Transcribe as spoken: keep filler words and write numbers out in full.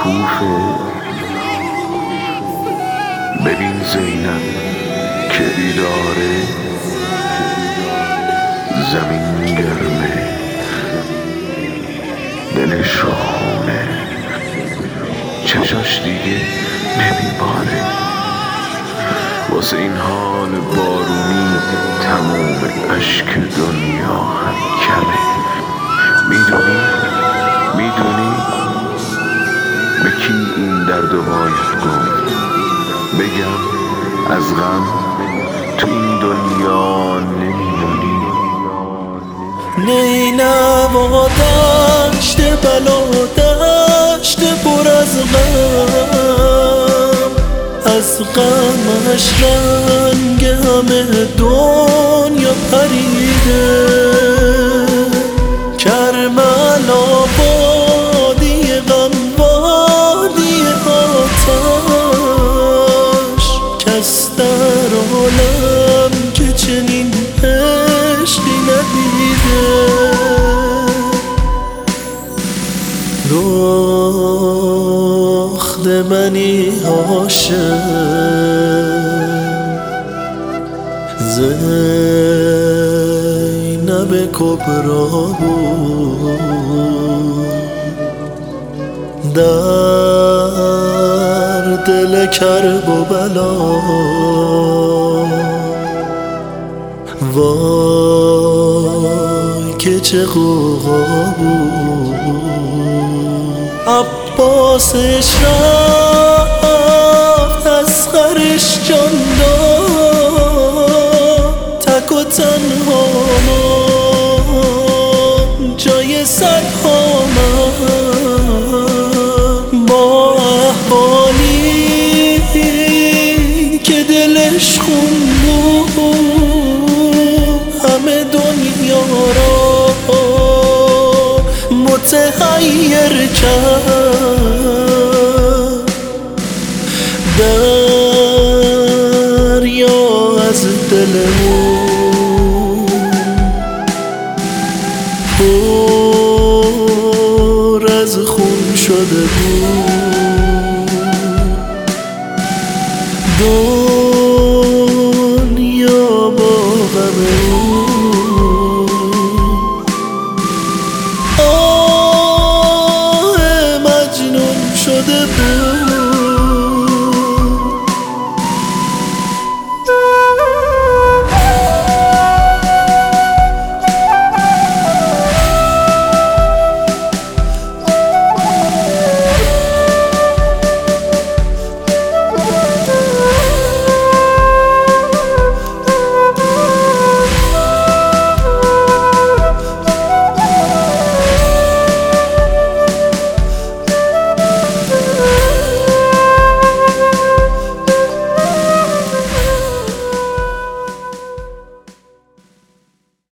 کوفه. ببین زینب که بیداره، زمین گرمه دلش خونه، چشاش دیگه نمیباره. واسه این حال بارونی تموم اشک دنیا هم کمه. میدونی میدونی به کی این درد و باید گفت؟ بگم از غم تو این دنیا نمیمونی. نینوا دشت بلا دشت پر از غم، از غمش رنگ همه دنیا پریده. کربلا وادی غم وادی آتش، کس در عالم که چنین عشقی ندیده. دخت منی عاشق، زینب کبرا بود، در دل کرب و بلا. وای که چه غوغا بود. عباسش رفت اصغرش جان داد، تک و تنها ماند جای صدها من، با احوالی که دلش خون بود، همه دنیا را متحیر کرد. دریا از دل اون پر از خون شده بود.